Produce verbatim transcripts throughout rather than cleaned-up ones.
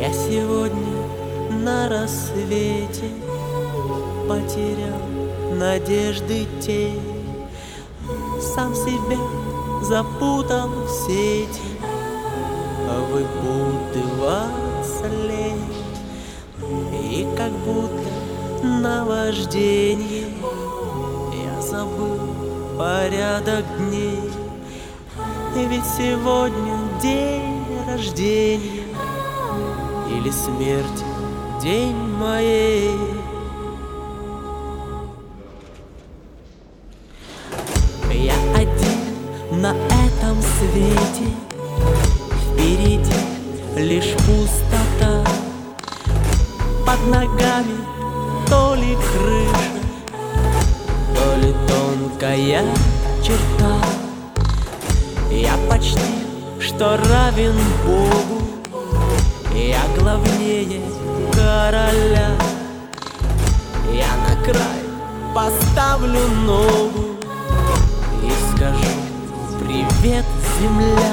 Я сегодня на рассвете потерял надежды тень, сам себя запутал в сети, выпутываться лень. И как будто наваждение я забыл порядок дней. Ведь сегодня день рождения или смерти день моей. Я один на этом свете, впереди лишь пустота. Под ногами то ли крыша, то ли тонкая черта. Я почти что равен Богу, я главнее короля. Я на край поставлю ногу и скажу: привет, земля.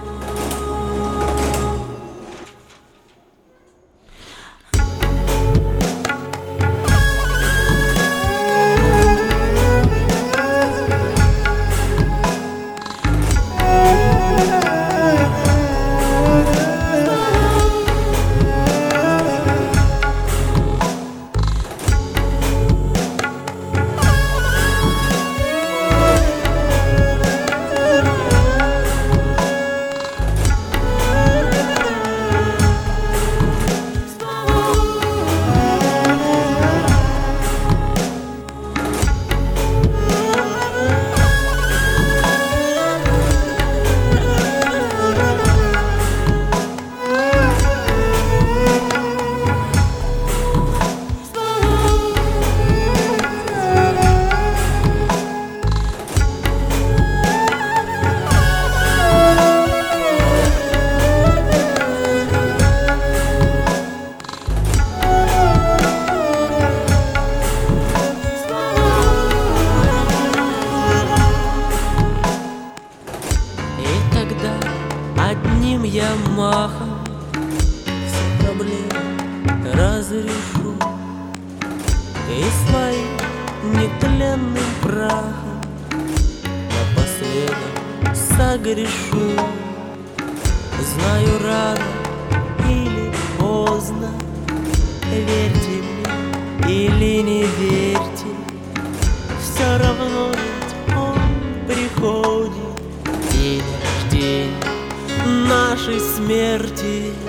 Одним я махом все проблемы разрешу и своим нетленным прахом напоследок согрешу. Знаю, рано или поздно, верьте мне или не верьте, все равно ведь он приходит, день рождения нашей смерти.